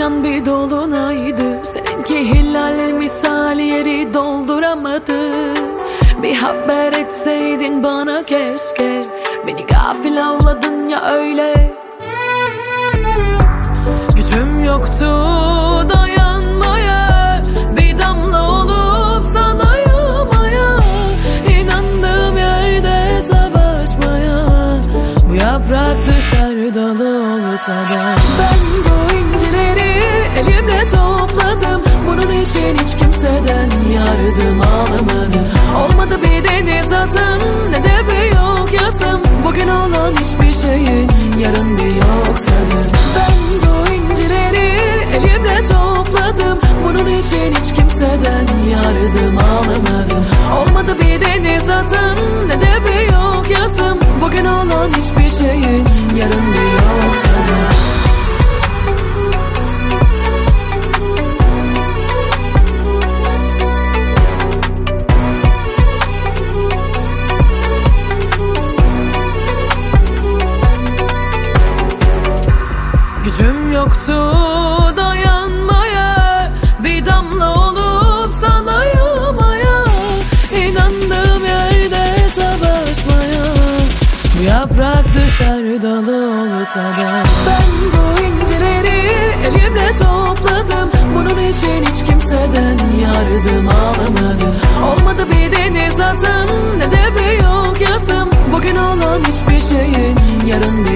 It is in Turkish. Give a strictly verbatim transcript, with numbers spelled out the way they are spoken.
inan bir dolunaydı. Seninki hilal misali yeri dolduramadı. Bir haber etseydin bana keşke. Beni gafil avladın ya öyle. Gücüm yoktu dayanmaya, bir damla olup sana yağmaya. İnandığım yerde savaşmaya. Bu yaprak düşer dalı olsa da. Ben bu incileri elimle topladım. Bunun için hiç kimseden yardım alamadım. Olmadı bir deniz atım, ne de bir yok yatım. Bugün olan hiçbir şeyin yarın bir yok tadı. Ben bu incileri elimle topladım. Bunun için hiç kimseden yardım alamadım. Olmadı bir deniz atım, ne de bir yok yatım. Bugün olan hiçbir şeyin yarın bir yok tadı. Gücüm yoktu dayanmaya, bir damla olup sana yağmaya. İnandığım yerde savaşmaya. Bu yaprak düşer dalı olsa da. Ben bu incileri elimle topladım. Bunun için hiç kimseden yardım alamadım. Olmadı bir deniz atım, ne de bir yok yatım. Bugün olan hiçbir şeyin yarın bir